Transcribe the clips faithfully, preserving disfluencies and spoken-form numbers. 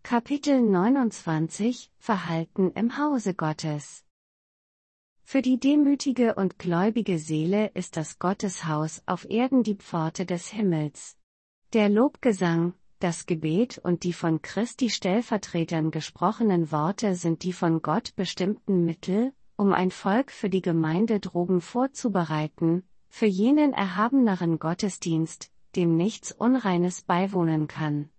Kapitel neunundzwanzig Verhalten im Hause Gottes. Für die demütige und gläubige Seele ist das Gotteshaus auf Erden die Pforte des Himmels. Der Lobgesang, das Gebet und die von Christi Stellvertretern gesprochenen Worte sind die von Gott bestimmten Mittel, um ein Volk für die Gemeinde droben vorzubereiten, für jenen erhabeneren Gottesdienst, dem nichts Unreines beiwohnen kann.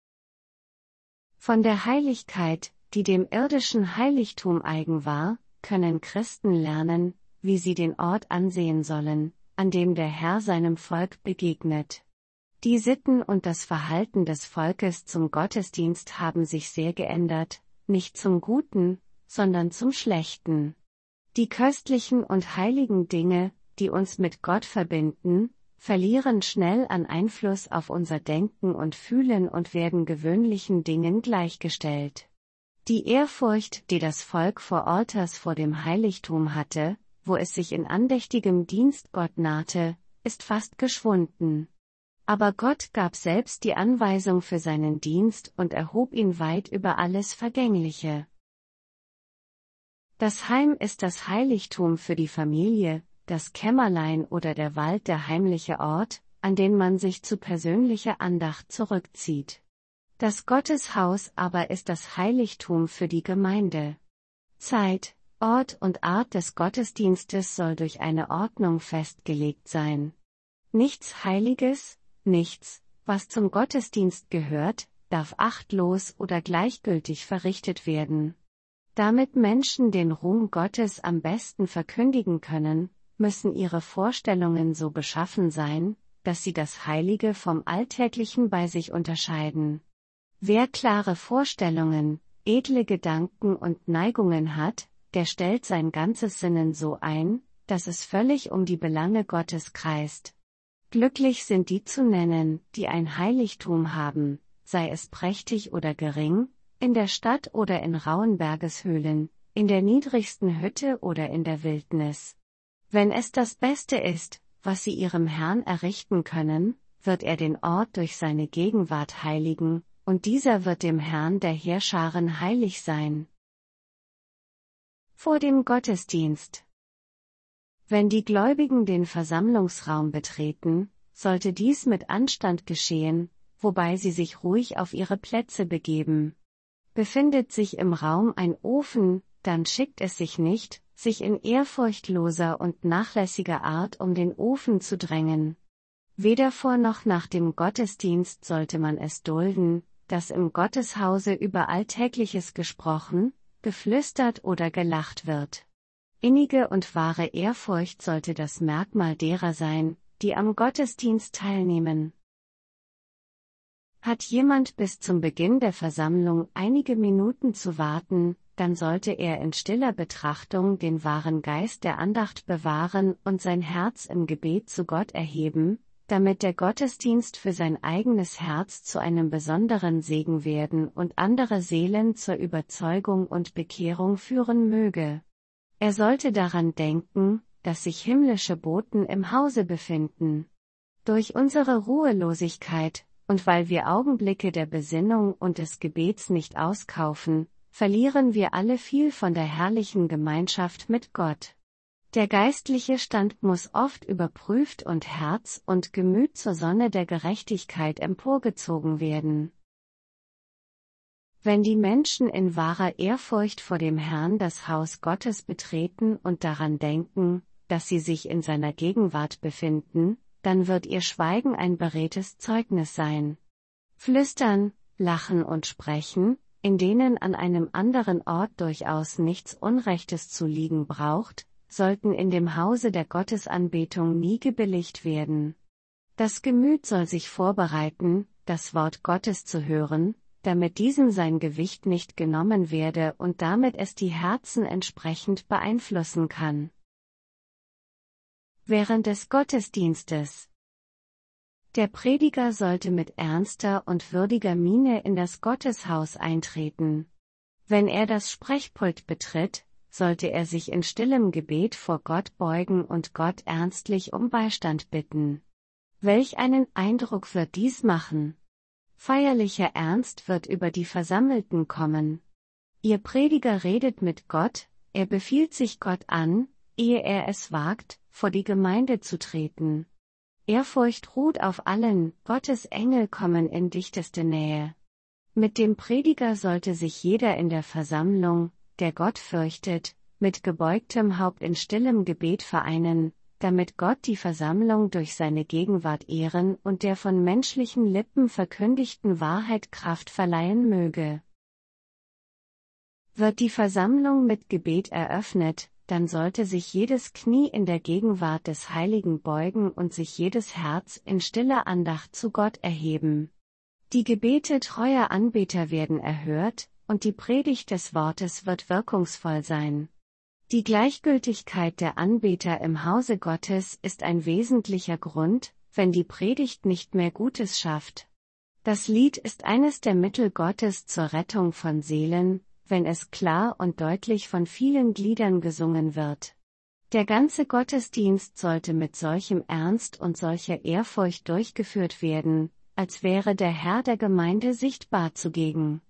Von der Heiligkeit, die dem irdischen Heiligtum eigen war, können Christen lernen, wie sie den Ort ansehen sollen, an dem der Herr seinem Volk begegnet. Die Sitten und das Verhalten des Volkes zum Gottesdienst haben sich sehr geändert, nicht zum Guten, sondern zum Schlechten. Die köstlichen und heiligen Dinge, die uns mit Gott verbinden, verlieren schnell an Einfluss auf unser Denken und Fühlen und werden gewöhnlichen Dingen gleichgestellt. Die Ehrfurcht, die das Volk vor Altars vor dem Heiligtum hatte, wo es sich in andächtigem Dienst Gott nahte, ist fast geschwunden. Aber Gott gab selbst die Anweisung für seinen Dienst und erhob ihn weit über alles Vergängliche. Das Heim ist das Heiligtum für die Familie, das Kämmerlein oder der Wald der heimliche Ort, an den man sich zu persönlicher Andacht zurückzieht. Das Gotteshaus aber ist das Heiligtum für die Gemeinde. Zeit, Ort und Art des Gottesdienstes soll durch eine Ordnung festgelegt sein. Nichts Heiliges, nichts, was zum Gottesdienst gehört, darf achtlos oder gleichgültig verrichtet werden. Damit Menschen den Ruhm Gottes am besten verkündigen können, müssen ihre Vorstellungen so beschaffen sein, dass sie das Heilige vom Alltäglichen bei sich unterscheiden. Wer klare Vorstellungen, edle Gedanken und Neigungen hat, der stellt sein ganzes Sinnen so ein, dass es völlig um die Belange Gottes kreist. Glücklich sind die zu nennen, die ein Heiligtum haben, sei es prächtig oder gering, in der Stadt oder in rauen Bergeshöhlen, in der niedrigsten Hütte oder in der Wildnis. Wenn es das Beste ist, was sie ihrem Herrn errichten können, wird er den Ort durch seine Gegenwart heiligen, und dieser wird dem Herrn der Heerscharen heilig sein. Vor dem Gottesdienst. Wenn die Gläubigen den Versammlungsraum betreten, sollte dies mit Anstand geschehen, wobei sie sich ruhig auf ihre Plätze begeben. Befindet sich im Raum ein Ofen, dann schickt es sich nicht, sich in ehrfurchtloser und nachlässiger Art um den Ofen zu drängen. Weder vor noch nach dem Gottesdienst sollte man es dulden, dass im Gotteshause über Alltägliches gesprochen, geflüstert oder gelacht wird. Innige und wahre Ehrfurcht sollte das Merkmal derer sein, die am Gottesdienst teilnehmen. Hat jemand bis zum Beginn der Versammlung einige Minuten zu warten, dann sollte er in stiller Betrachtung den wahren Geist der Andacht bewahren und sein Herz im Gebet zu Gott erheben, damit der Gottesdienst für sein eigenes Herz zu einem besonderen Segen werden und andere Seelen zur Überzeugung und Bekehrung führen möge. Er sollte daran denken, dass sich himmlische Boten im Hause befinden. Durch unsere Ruhelosigkeit, und weil wir Augenblicke der Besinnung und des Gebets nicht auskaufen, verlieren wir alle viel von der herrlichen Gemeinschaft mit Gott. Der geistliche Stand muss oft überprüft und Herz und Gemüt zur Sonne der Gerechtigkeit emporgezogen werden. Wenn die Menschen in wahrer Ehrfurcht vor dem Herrn das Haus Gottes betreten und daran denken, dass sie sich in seiner Gegenwart befinden, dann wird ihr Schweigen ein beredtes Zeugnis sein. Flüstern, Lachen und Sprechen, in denen an einem anderen Ort durchaus nichts Unrechtes zu liegen braucht, sollten in dem Hause der Gottesanbetung nie gebilligt werden. Das Gemüt soll sich vorbereiten, das Wort Gottes zu hören, damit diesem sein Gewicht nicht genommen werde und damit es die Herzen entsprechend beeinflussen kann. Während des Gottesdienstes. Der Prediger sollte mit ernster und würdiger Miene in das Gotteshaus eintreten. Wenn er das Sprechpult betritt, sollte er sich in stillem Gebet vor Gott beugen und Gott ernstlich um Beistand bitten. Welch einen Eindruck wird dies machen? Feierlicher Ernst wird über die Versammelten kommen. Ihr Prediger redet mit Gott, er befiehlt sich Gott an, ehe er es wagt, vor die Gemeinde zu treten. Ehrfurcht ruht auf allen, Gottes Engel kommen in dichteste Nähe. Mit dem Prediger sollte sich jeder in der Versammlung, der Gott fürchtet, mit gebeugtem Haupt in stillem Gebet vereinen, damit Gott die Versammlung durch seine Gegenwart ehren und der von menschlichen Lippen verkündigten Wahrheit Kraft verleihen möge. Wird die Versammlung mit Gebet eröffnet, dann sollte sich jedes Knie in der Gegenwart des Heiligen beugen und sich jedes Herz in stiller Andacht zu Gott erheben. Die Gebete treuer Anbeter werden erhört, und die Predigt des Wortes wird wirkungsvoll sein. Die Gleichgültigkeit der Anbeter im Hause Gottes ist ein wesentlicher Grund, wenn die Predigt nicht mehr Gutes schafft. Das Lied ist eines der Mittel Gottes zur Rettung von Seelen, wenn es klar und deutlich von vielen Gliedern gesungen wird. Der ganze Gottesdienst sollte mit solchem Ernst und solcher Ehrfurcht durchgeführt werden, als wäre der Herr der Gemeinde sichtbar zugegen.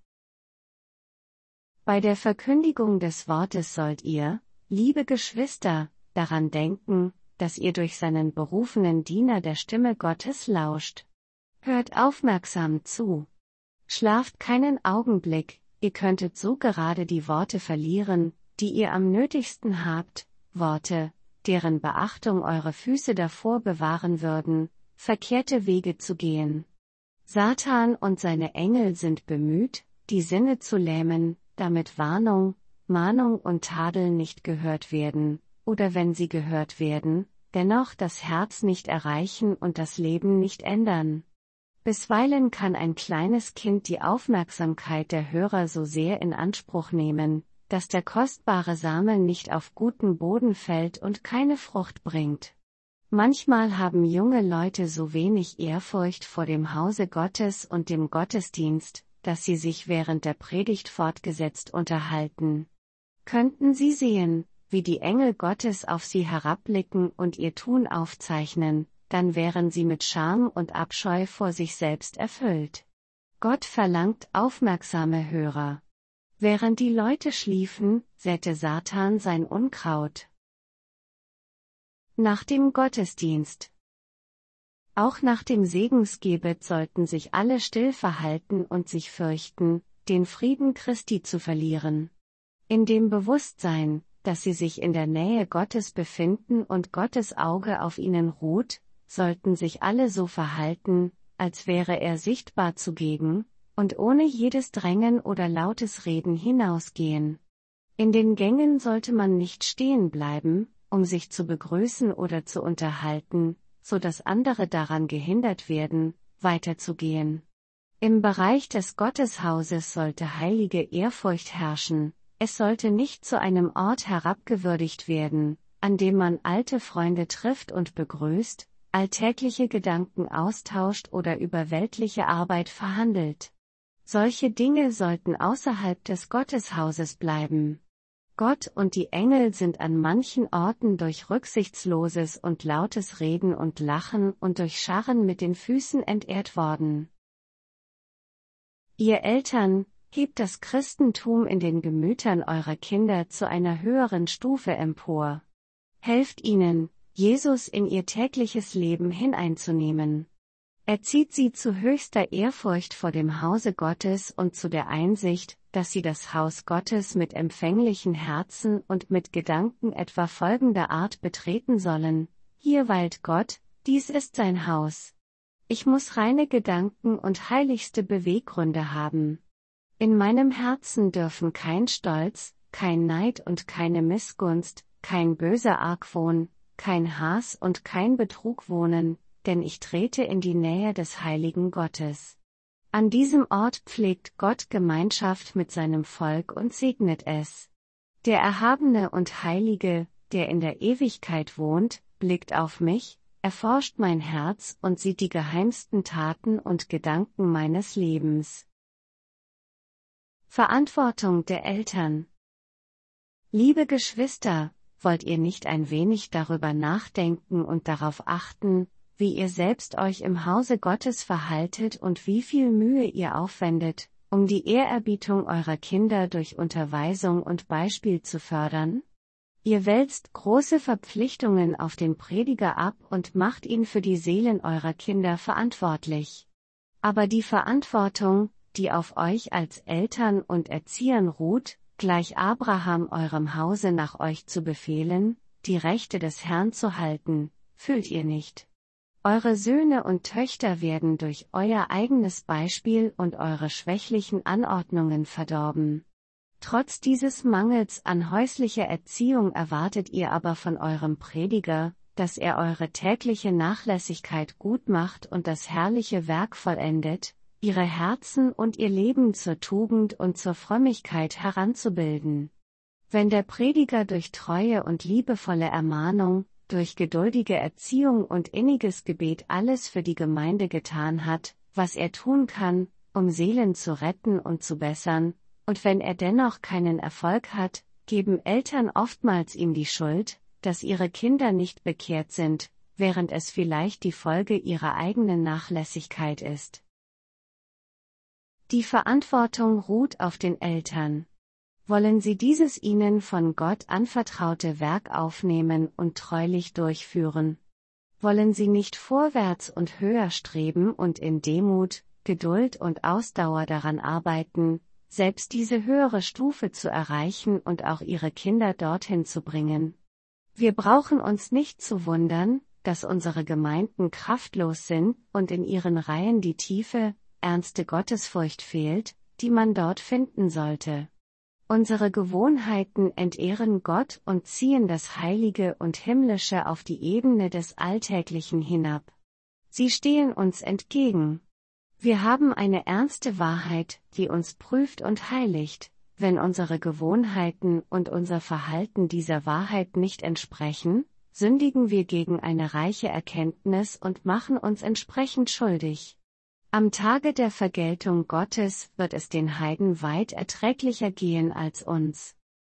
Bei der Verkündigung des Wortes sollt ihr, liebe Geschwister, daran denken, dass ihr durch seinen berufenen Diener der Stimme Gottes lauscht. Hört aufmerksam zu. Schlaft keinen Augenblick, ihr könntet so gerade die Worte verlieren, die ihr am nötigsten habt, Worte, deren Beachtung eure Füße davor bewahren würden, verkehrte Wege zu gehen. Satan und seine Engel sind bemüht, die Sinne zu lähmen, damit Warnung, Mahnung und Tadel nicht gehört werden, oder wenn sie gehört werden, dennoch das Herz nicht erreichen und das Leben nicht ändern. Bisweilen kann ein kleines Kind die Aufmerksamkeit der Hörer so sehr in Anspruch nehmen, dass der kostbare Samen nicht auf guten Boden fällt und keine Frucht bringt. Manchmal haben junge Leute so wenig Ehrfurcht vor dem Hause Gottes und dem Gottesdienst, dass sie sich während der Predigt fortgesetzt unterhalten. Könnten sie sehen, wie die Engel Gottes auf sie herabblicken und ihr Tun aufzeichnen, dann wären sie mit Scham und Abscheu vor sich selbst erfüllt. Gott verlangt aufmerksame Hörer. Während die Leute schliefen, säte Satan sein Unkraut. Nach dem Gottesdienst. Auch nach dem Segensgebet sollten sich alle still verhalten und sich fürchten, den Frieden Christi zu verlieren. In dem Bewusstsein, dass sie sich in der Nähe Gottes befinden und Gottes Auge auf ihnen ruht, sollten sich alle so verhalten, als wäre er sichtbar zugegen, und ohne jedes Drängen oder lautes Reden hinausgehen. In den Gängen sollte man nicht stehen bleiben, um sich zu begrüßen oder zu unterhalten, so dass andere daran gehindert werden, weiterzugehen. Im Bereich des Gotteshauses sollte heilige Ehrfurcht herrschen, es sollte nicht zu einem Ort herabgewürdigt werden, an dem man alte Freunde trifft und begrüßt, alltägliche Gedanken austauscht oder über weltliche Arbeit verhandelt. Solche Dinge sollten außerhalb des Gotteshauses bleiben. Gott und die Engel sind an manchen Orten durch rücksichtsloses und lautes Reden und Lachen und durch Scharren mit den Füßen entehrt worden. Ihr Eltern, hebt das Christentum in den Gemütern eurer Kinder zu einer höheren Stufe empor. Helft ihnen, Jesus in ihr tägliches Leben hineinzunehmen. Erzieht sie zu höchster Ehrfurcht vor dem Hause Gottes und zu der Einsicht, dass sie das Haus Gottes mit empfänglichen Herzen und mit Gedanken etwa folgender Art betreten sollen: Hier weilt Gott, dies ist sein Haus. Ich muss reine Gedanken und heiligste Beweggründe haben. In meinem Herzen dürfen kein Stolz, kein Neid und keine Missgunst, kein böser Argwohn, kein Hass und kein Betrug wohnen, denn ich trete in die Nähe des heiligen Gottes. An diesem Ort pflegt Gott Gemeinschaft mit seinem Volk und segnet es. Der Erhabene und Heilige, der in der Ewigkeit wohnt, blickt auf mich, erforscht mein Herz und sieht die geheimsten Taten und Gedanken meines Lebens. Verantwortung der Eltern. Liebe Geschwister, wollt ihr nicht ein wenig darüber nachdenken und darauf achten, wie ihr selbst euch im Hause Gottes verhaltet und wie viel Mühe ihr aufwendet, um die Ehrerbietung eurer Kinder durch Unterweisung und Beispiel zu fördern? Ihr wälzt große Verpflichtungen auf den Prediger ab und macht ihn für die Seelen eurer Kinder verantwortlich. Aber die Verantwortung, die auf euch als Eltern und Erziehern ruht, gleich Abraham eurem Hause nach euch zu befehlen, die Rechte des Herrn zu halten, fühlt ihr nicht. Eure Söhne und Töchter werden durch euer eigenes Beispiel und eure schwächlichen Anordnungen verdorben. Trotz dieses Mangels an häuslicher Erziehung erwartet ihr aber von eurem Prediger, dass er eure tägliche Nachlässigkeit gut macht und das herrliche Werk vollendet, ihre Herzen und ihr Leben zur Tugend und zur Frömmigkeit heranzubilden. Wenn der Prediger durch treue und liebevolle Ermahnung, durch geduldige Erziehung und inniges Gebet alles für die Gemeinde getan hat, was er tun kann, um Seelen zu retten und zu bessern, und wenn er dennoch keinen Erfolg hat, geben Eltern oftmals ihm die Schuld, dass ihre Kinder nicht bekehrt sind, während es vielleicht die Folge ihrer eigenen Nachlässigkeit ist. Die Verantwortung ruht auf den Eltern. Wollen sie dieses ihnen von Gott anvertraute Werk aufnehmen und treulich durchführen? Wollen sie nicht vorwärts und höher streben und in Demut, Geduld und Ausdauer daran arbeiten, selbst diese höhere Stufe zu erreichen und auch ihre Kinder dorthin zu bringen? Wir brauchen uns nicht zu wundern, dass unsere Gemeinden kraftlos sind und in ihren Reihen die tiefe, ernste Gottesfurcht fehlt, die man dort finden sollte. Unsere Gewohnheiten entehren Gott und ziehen das Heilige und Himmlische auf die Ebene des Alltäglichen hinab. Sie stehen uns entgegen. Wir haben eine ernste Wahrheit, die uns prüft und heiligt. Wenn unsere Gewohnheiten und unser Verhalten dieser Wahrheit nicht entsprechen, sündigen wir gegen eine reiche Erkenntnis und machen uns entsprechend schuldig. Am Tage der Vergeltung Gottes wird es den Heiden weit erträglicher gehen als uns.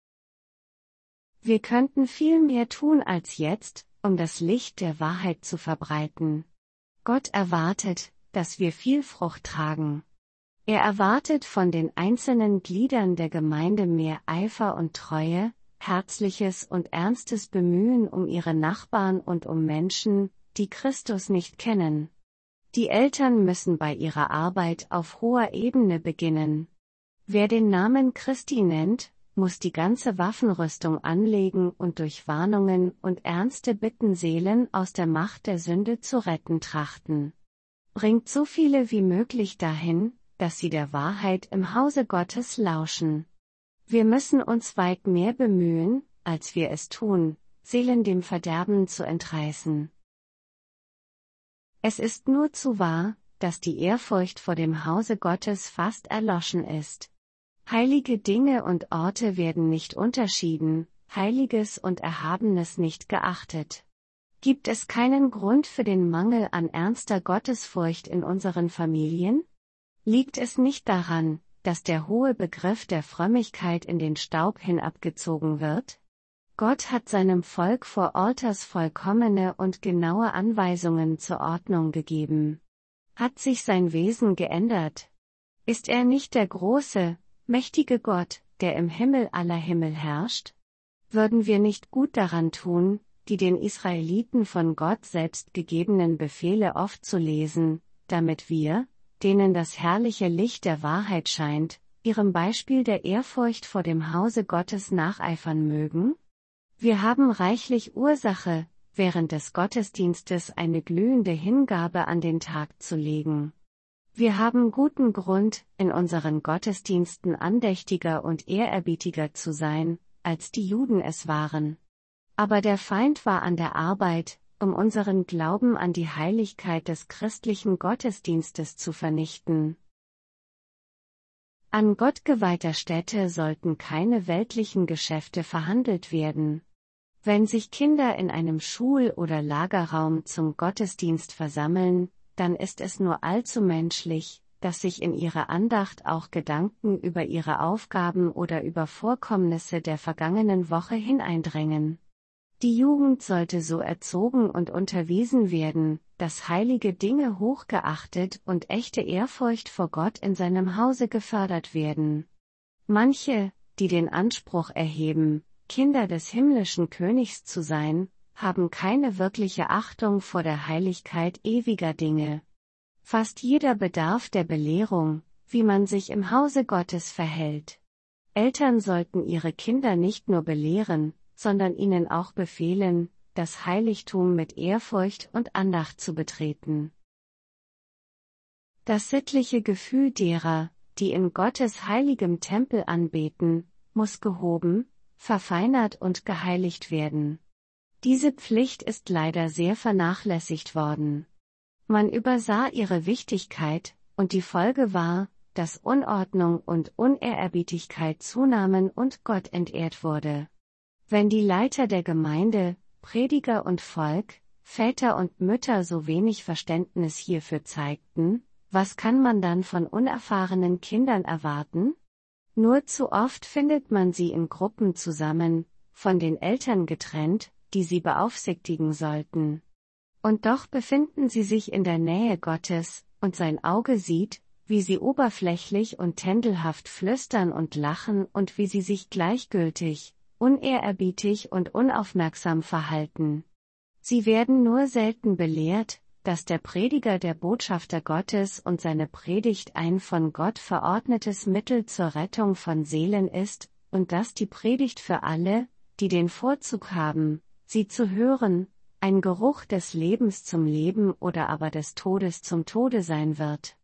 Wir könnten viel mehr tun als jetzt, um das Licht der Wahrheit zu verbreiten. Gott erwartet, dass wir viel Frucht tragen. Er erwartet von den einzelnen Gliedern der Gemeinde mehr Eifer und Treue, herzliches und ernstes Bemühen um ihre Nachbarn und um Menschen, die Christus nicht kennen. Die Eltern müssen bei ihrer Arbeit auf hoher Ebene beginnen. Wer den Namen Christi nennt, muss die ganze Waffenrüstung anlegen und durch Warnungen und ernste Bitten Seelen aus der Macht der Sünde zu retten trachten. Bringt so viele wie möglich dahin, dass sie der Wahrheit im Hause Gottes lauschen. Wir müssen uns weit mehr bemühen, als wir es tun, Seelen dem Verderben zu entreißen. Es ist nur zu wahr, dass die Ehrfurcht vor dem Hause Gottes fast erloschen ist. Heilige Dinge und Orte werden nicht unterschieden, Heiliges und Erhabenes nicht geachtet. Gibt es keinen Grund für den Mangel an ernster Gottesfurcht in unseren Familien? Liegt es nicht daran, dass der hohe Begriff der Frömmigkeit in den Staub hinabgezogen wird? Gott hat seinem Volk vor Altars vollkommene und genaue Anweisungen zur Ordnung gegeben. Hat sich sein Wesen geändert? Ist er nicht der große, mächtige Gott, der im Himmel aller Himmel herrscht? Würden wir nicht gut daran tun, die den Israeliten von Gott selbst gegebenen Befehle oft zu lesen, damit wir, denen das herrliche Licht der Wahrheit scheint, ihrem Beispiel der Ehrfurcht vor dem Hause Gottes nacheifern mögen? Wir haben reichlich Ursache, während des Gottesdienstes eine glühende Hingabe an den Tag zu legen. Wir haben guten Grund, in unseren Gottesdiensten andächtiger und ehrerbietiger zu sein, als die Juden es waren. Aber der Feind war an der Arbeit, um unseren Glauben an die Heiligkeit des christlichen Gottesdienstes zu vernichten. An gottgeweihter Stätte sollten keine weltlichen Geschäfte verhandelt werden. Wenn sich Kinder in einem Schul- oder Lagerraum zum Gottesdienst versammeln, dann ist es nur allzu menschlich, dass sich in ihre Andacht auch Gedanken über ihre Aufgaben oder über Vorkommnisse der vergangenen Woche hineindrängen. Die Jugend sollte so erzogen und unterwiesen werden, dass heilige Dinge hochgeachtet und echte Ehrfurcht vor Gott in seinem Hause gefördert werden. Manche, die den Anspruch erheben, Kinder des himmlischen Königs zu sein, haben keine wirkliche Achtung vor der Heiligkeit ewiger Dinge. Fast jeder bedarf der Belehrung, wie man sich im Hause Gottes verhält. Eltern sollten ihre Kinder nicht nur belehren, sondern ihnen auch befehlen, das Heiligtum mit Ehrfurcht und Andacht zu betreten. Das sittliche Gefühl derer, die in Gottes heiligem Tempel anbeten, muss gehoben, verfeinert und geheiligt werden. Diese Pflicht ist leider sehr vernachlässigt worden. Man übersah ihre Wichtigkeit, und die Folge war, dass Unordnung und Unehrerbietigkeit zunahmen und Gott entehrt wurde. Wenn die Leiter der Gemeinde, Prediger und Volk, Väter und Mütter so wenig Verständnis hierfür zeigten, was kann man dann von unerfahrenen Kindern erwarten? Nur zu oft findet man sie in Gruppen zusammen, von den Eltern getrennt, die sie beaufsichtigen sollten. Und doch befinden sie sich in der Nähe Gottes, und sein Auge sieht, wie sie oberflächlich und tändelhaft flüstern und lachen und wie sie sich gleichgültig, unehrerbietig und unaufmerksam verhalten. Sie werden nur selten belehrt, dass der Prediger der Botschafter Gottes und seine Predigt ein von Gott verordnetes Mittel zur Rettung von Seelen ist, und dass die Predigt für alle, die den Vorzug haben, sie zu hören, ein Geruch des Lebens zum Leben oder aber des Todes zum Tode sein wird.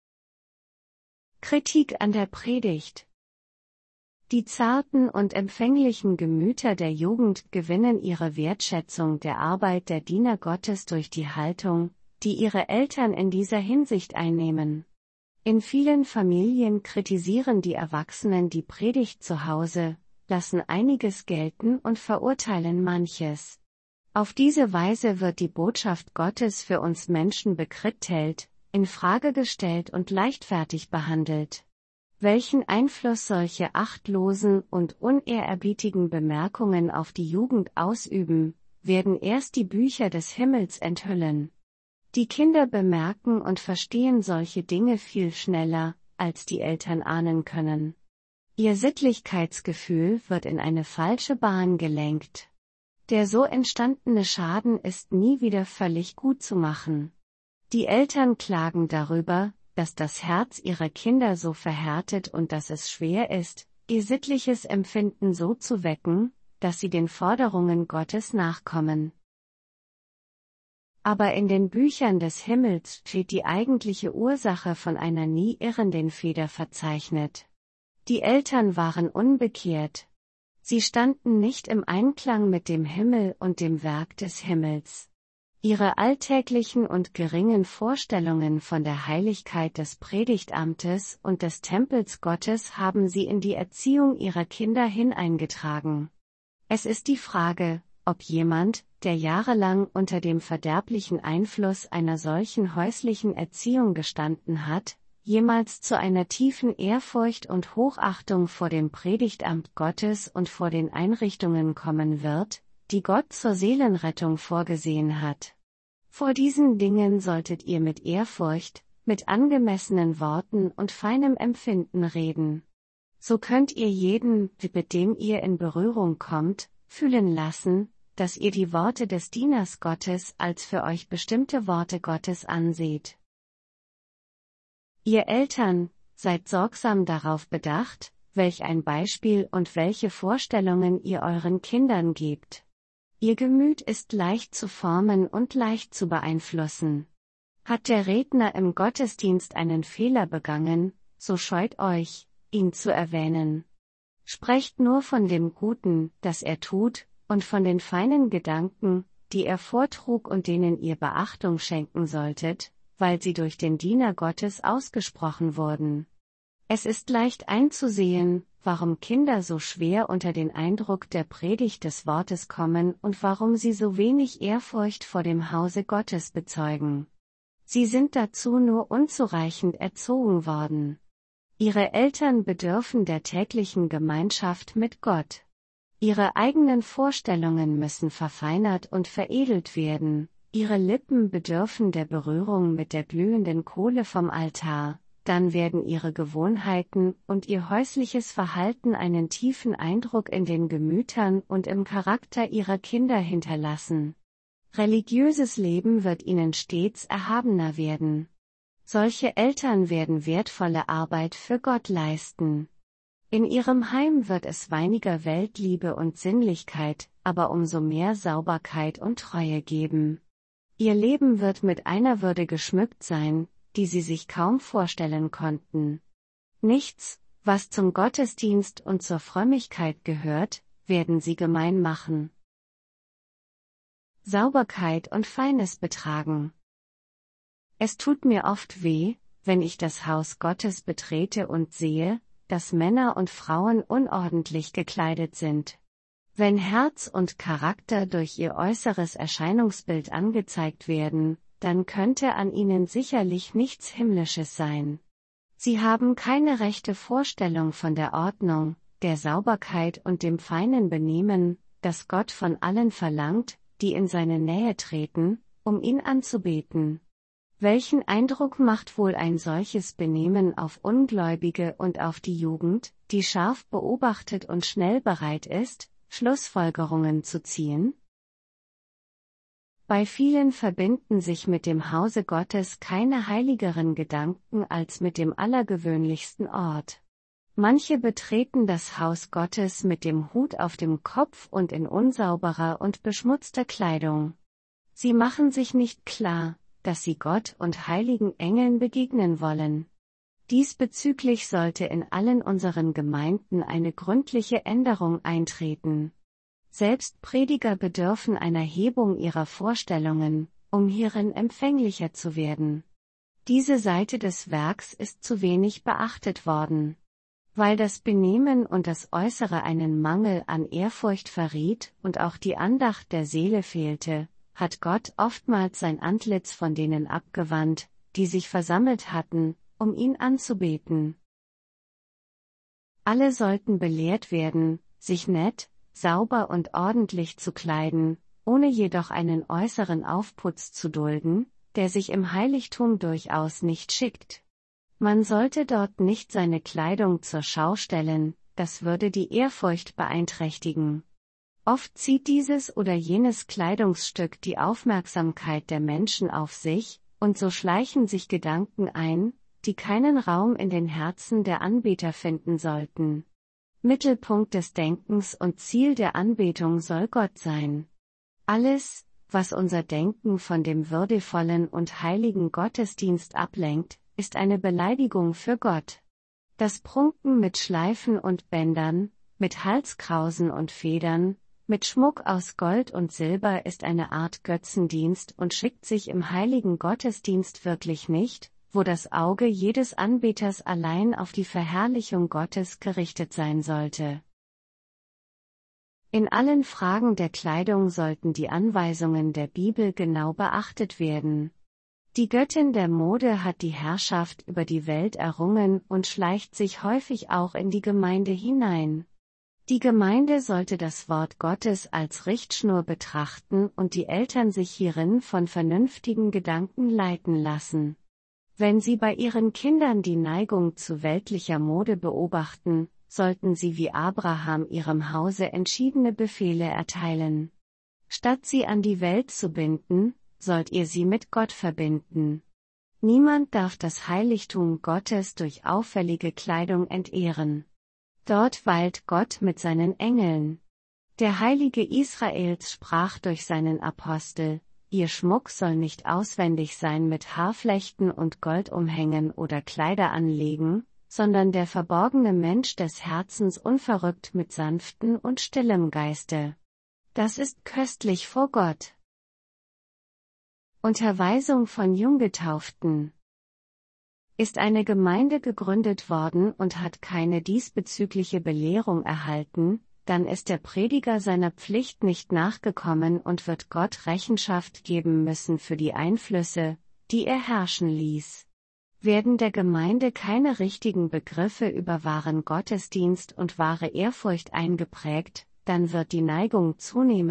Kritik an der Predigt. Die zarten und empfänglichen Gemüter der Jugend gewinnen ihre Wertschätzung der Arbeit der Diener Gottes durch die Haltung, die ihre Eltern in dieser Hinsicht einnehmen. In vielen Familien kritisieren die Erwachsenen die Predigt zu Hause, lassen einiges gelten und verurteilen manches. Auf diese Weise wird die Botschaft Gottes für uns Menschen bekrittelt, in Frage gestellt und leichtfertig behandelt. Welchen Einfluss solche achtlosen und unehrerbietigen Bemerkungen auf die Jugend ausüben, werden erst die Bücher des Himmels enthüllen. Die Kinder bemerken und verstehen solche Dinge viel schneller, als die Eltern ahnen können. Ihr Sittlichkeitsgefühl wird in eine falsche Bahn gelenkt. Der so entstandene Schaden ist nie wieder völlig gut zu machen. Die Eltern klagen darüber, dass das Herz ihrer Kinder so verhärtet und dass es schwer ist, ihr sittliches Empfinden so zu wecken, dass sie den Forderungen Gottes nachkommen. Aber in den Büchern des Himmels steht die eigentliche Ursache von einer nie irrenden Feder verzeichnet. Die Eltern waren unbekehrt. Sie standen nicht im Einklang mit dem Himmel und dem Werk des Himmels. Ihre alltäglichen und geringen Vorstellungen von der Heiligkeit des Predigtamtes und des Tempels Gottes haben sie in die Erziehung ihrer Kinder hineingetragen. Es ist die Frage, ob jemand, der jahrelang unter dem verderblichen Einfluss einer solchen häuslichen Erziehung gestanden hat, jemals zu einer tiefen Ehrfurcht und Hochachtung vor dem Predigtamt Gottes und vor den Einrichtungen kommen wird, die Gott zur Seelenrettung vorgesehen hat. Vor diesen Dingen solltet ihr mit Ehrfurcht, mit angemessenen Worten und feinem Empfinden reden. So könnt ihr jeden, mit dem ihr in Berührung kommt, fühlen lassen, dass ihr die Worte des Dieners Gottes als für euch bestimmte Worte Gottes anseht. Ihr Eltern, seid sorgsam darauf bedacht, welch ein Beispiel und welche Vorstellungen ihr euren Kindern gebt. Ihr Gemüt ist leicht zu formen und leicht zu beeinflussen. Hat der Redner im Gottesdienst einen Fehler begangen, so scheut euch, ihn zu erwähnen. Sprecht nur von dem Guten, das er tut, und von den feinen Gedanken, die er vortrug und denen ihr Beachtung schenken solltet, weil sie durch den Diener Gottes ausgesprochen wurden. Es ist leicht einzusehen, warum Kinder so schwer unter den Eindruck der Predigt des Wortes kommen und warum sie so wenig Ehrfurcht vor dem Hause Gottes bezeugen. Sie sind dazu nur unzureichend erzogen worden. Ihre Eltern bedürfen der täglichen Gemeinschaft mit Gott. Ihre eigenen Vorstellungen müssen verfeinert und veredelt werden, Ihre Lippen bedürfen der Berührung mit der glühenden Kohle vom Altar, dann werden ihre Gewohnheiten und ihr häusliches Verhalten einen tiefen Eindruck in den Gemütern und im Charakter ihrer Kinder hinterlassen. Religiöses Leben wird ihnen stets erhabener werden. Solche Eltern werden wertvolle Arbeit für Gott leisten. In ihrem Heim wird es weniger Weltliebe und Sinnlichkeit, aber umso mehr Sauberkeit und Treue geben. Ihr Leben wird mit einer Würde geschmückt sein, die sie sich kaum vorstellen konnten. Nichts, was zum Gottesdienst und zur Frömmigkeit gehört, werden sie gemein machen. Sauberkeit und feines Betragen. Es tut mir oft weh, wenn ich das Haus Gottes betrete und sehe, dass Männer und Frauen unordentlich gekleidet sind. Wenn Herz und Charakter durch ihr äußeres Erscheinungsbild angezeigt werden, dann könnte an ihnen sicherlich nichts Himmlisches sein. Sie haben keine rechte Vorstellung von der Ordnung, der Sauberkeit und dem feinen Benehmen, das Gott von allen verlangt, die in seine Nähe treten, um ihn anzubeten. Welchen Eindruck macht wohl ein solches Benehmen auf Ungläubige und auf die Jugend, die scharf beobachtet und schnell bereit ist, Schlussfolgerungen zu ziehen? Bei vielen verbinden sich mit dem Hause Gottes keine heiligeren Gedanken als mit dem allergewöhnlichsten Ort. Manche betreten das Haus Gottes mit dem Hut auf dem Kopf und in unsauberer und beschmutzter Kleidung. Sie machen sich nicht klar, dass sie Gott und heiligen Engeln begegnen wollen. Diesbezüglich sollte in allen unseren Gemeinden eine gründliche Änderung eintreten. Selbst Prediger bedürfen einer Hebung ihrer Vorstellungen, um hierin empfänglicher zu werden. Diese Seite des Werks ist zu wenig beachtet worden. Weil das Benehmen und das Äußere einen Mangel an Ehrfurcht verriet und auch die Andacht der Seele fehlte, hat Gott oftmals sein Antlitz von denen abgewandt, die sich versammelt hatten, um ihn anzubeten. Alle sollten belehrt werden, sich nett, sauber und ordentlich zu kleiden, ohne jedoch einen äußeren Aufputz zu dulden, der sich im Heiligtum durchaus nicht schickt. Man sollte dort nicht seine Kleidung zur Schau stellen, das würde die Ehrfurcht beeinträchtigen. Oft zieht dieses oder jenes Kleidungsstück die Aufmerksamkeit der Menschen auf sich, und so schleichen sich Gedanken ein, die keinen Raum in den Herzen der Anbeter finden sollten. Mittelpunkt des Denkens und Ziel der Anbetung soll Gott sein. Alles, was unser Denken von dem würdevollen und heiligen Gottesdienst ablenkt, ist eine Beleidigung für Gott. Das Prunken mit Schleifen und Bändern, mit Halskrausen und Federn, mit Schmuck aus Gold und Silber ist eine Art Götzendienst und schickt sich im heiligen Gottesdienst wirklich nicht, wo das Auge jedes Anbeters allein auf die Verherrlichung Gottes gerichtet sein sollte. In allen Fragen der Kleidung sollten die Anweisungen der Bibel genau beachtet werden. Die Göttin der Mode hat die Herrschaft über die Welt errungen und schleicht sich häufig auch in die Gemeinde hinein. Die Gemeinde sollte das Wort Gottes als Richtschnur betrachten und die Eltern sich hierin von vernünftigen Gedanken leiten lassen. Wenn sie bei ihren Kindern die Neigung zu weltlicher Mode beobachten, sollten sie wie Abraham ihrem Hause entschiedene Befehle erteilen. Statt sie an die Welt zu binden, sollt ihr sie mit Gott verbinden. Niemand darf das Heiligtum Gottes durch auffällige Kleidung entehren. Dort weilt Gott mit seinen Engeln. Der Heilige Israels sprach durch seinen Apostel: Ihr Schmuck soll nicht auswendig sein mit Haarflechten und Goldumhängen oder Kleider anlegen, sondern der verborgene Mensch des Herzens unverrückt mit sanftem und stillem Geiste. Das ist köstlich vor Gott. Unterweisung von Junggetauften. Ist eine Gemeinde gegründet worden und hat keine diesbezügliche Belehrung erhalten, dann ist der Prediger seiner Pflicht nicht nachgekommen und wird Gott Rechenschaft geben müssen für die Einflüsse, die er herrschen ließ. Werden der Gemeinde keine richtigen Begriffe über wahren Gottesdienst und wahre Ehrfurcht eingeprägt, dann wird die Neigung zunehmen,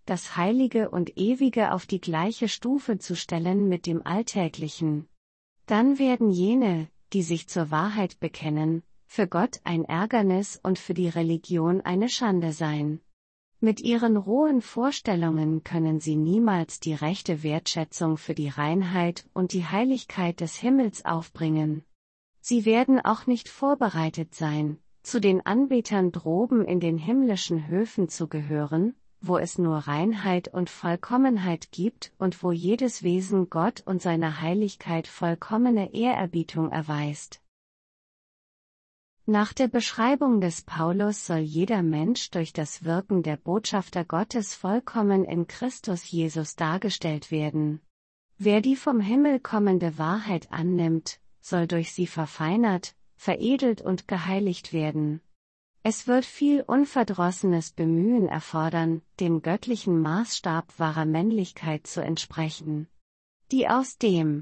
das Heilige und Ewige auf die gleiche Stufe zu stellen mit dem Alltäglichen. Dann werden jene, die sich zur Wahrheit bekennen, für Gott ein Ärgernis und für die Religion eine Schande sein. Mit ihren rohen Vorstellungen können sie niemals die rechte Wertschätzung für die Reinheit und die Heiligkeit des Himmels aufbringen. Sie werden auch nicht vorbereitet sein, zu den Anbetern droben in den himmlischen Höfen zu gehören, wo es nur Reinheit und Vollkommenheit gibt und wo jedes Wesen Gott und seiner Heiligkeit vollkommene Ehrerbietung erweist. Nach der Beschreibung des Paulus soll jeder Mensch durch das Wirken der Botschafter Gottes vollkommen in Christus Jesus dargestellt werden. Wer die vom Himmel kommende Wahrheit annimmt, soll durch sie verfeinert, veredelt und geheiligt werden. Es wird viel unverdrossenes Bemühen erfordern, dem göttlichen Maßstab wahrer Männlichkeit zu entsprechen. Die aus dem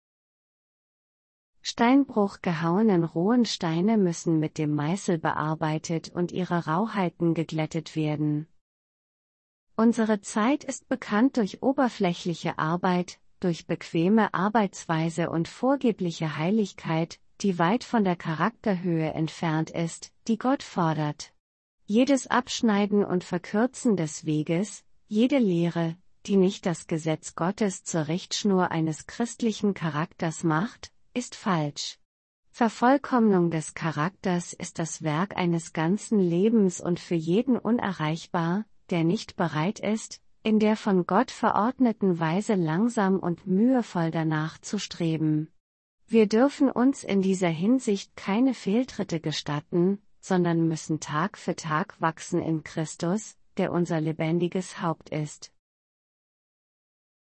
Steinbruch gehauenen rohen Steine müssen mit dem Meißel bearbeitet und ihre Rauheiten geglättet werden. Unsere Zeit ist bekannt durch oberflächliche Arbeit, durch bequeme Arbeitsweise und vorgebliche Heiligkeit, die weit von der Charakterhöhe entfernt ist, die Gott fordert. Jedes Abschneiden und Verkürzen des Weges, jede Lehre, die nicht das Gesetz Gottes zur Richtschnur eines christlichen Charakters macht, ist falsch. Vervollkommnung des Charakters ist das Werk eines ganzen Lebens und für jeden unerreichbar, der nicht bereit ist, in der von Gott verordneten Weise langsam und mühevoll danach zu streben. Wir dürfen uns in dieser Hinsicht keine Fehltritte gestatten, sondern müssen Tag für Tag wachsen in Christus, der unser lebendiges Haupt ist.